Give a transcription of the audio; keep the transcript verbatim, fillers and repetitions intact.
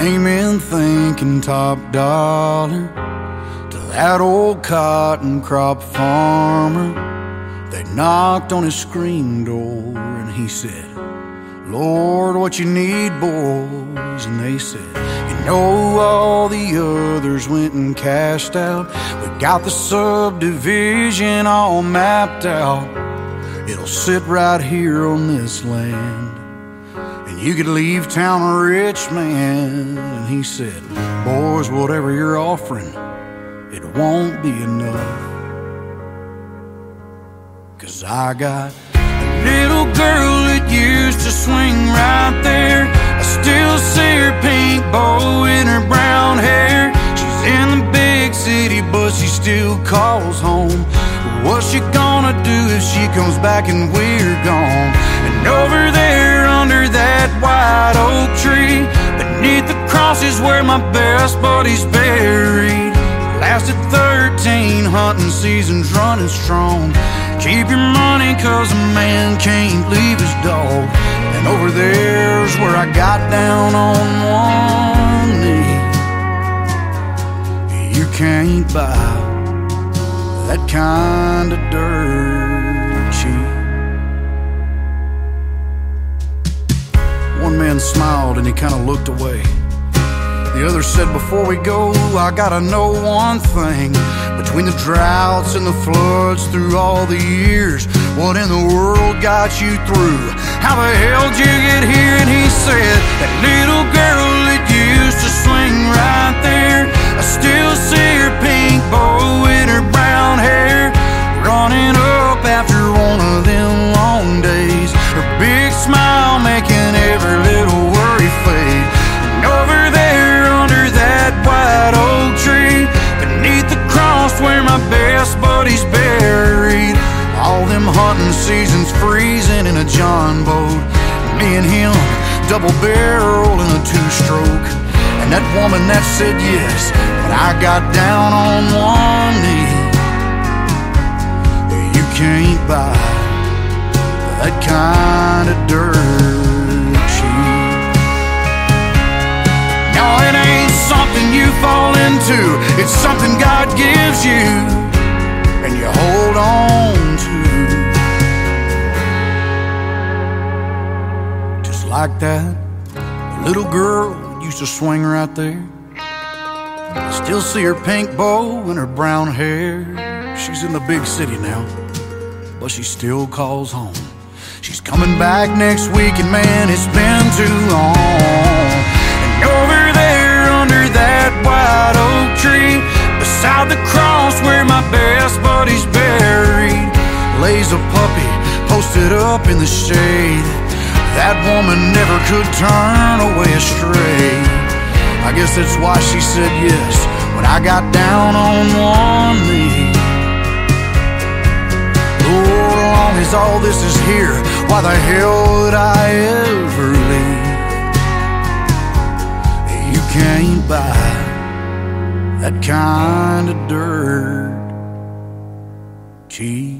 came in thinking top dollar to that old cotton crop farmer. They knocked on his screen door and he said, Lord, what you need, boys? And they said, you know, all the others went and cashed out. We got the subdivision all mapped out. It'll sit right here on this land, and you could leave town a rich man. And he said, boys, whatever you're offering, it won't be enough. 'Cause I got a little girl that used to swing right there. I still see her pink bow in her brown hair. She's in the big city, but she still calls home. What's she gonna do if she comes back and we're gone? And over there under that white oak tree, beneath the cross is where my best buddy's buried. Lasted thirteen hunting seasons running strong. Keep your money 'cause a man can't leave his dog. And over there's where I got down on one knee. You can't buy that kind of dirt cheap. One man smiled and he kind of looked away. The other said, before we go, I gotta know one thing. Between the droughts and the floods through all the years, what in the world got you through? How the hell did you get here? And he said, that little girl that used to swing right there, I still see her pink bow in her brown hair, running up after one of them long days, her big smile making every little worry fade. And over there under that white oak tree, beneath the cross where my best buddy's buried, all them hunting seasons freezing in a John boat, me and him double barrel in a two-stroke. And that woman that said yes, but I got down on one knee. You can't buy that kind of dirt cheap. No, it ain't something you fall into, it's something God gives you and you hold on to. Just like that little girl used to swing right there. I still see her pink bow and her brown hair. She's in the big city now, but she still calls home. She's coming back next week, and man, it's been too long. And over there under that white oak tree, beside the cross where my best buddy's buried, lays a puppy posted up in the shade. That woman never could turn away astray. I guess that's why she said yes when I got down on one knee. Lord, as long as all this is here, why the hell would I ever leave? You can't buy that kind of dirt cheap.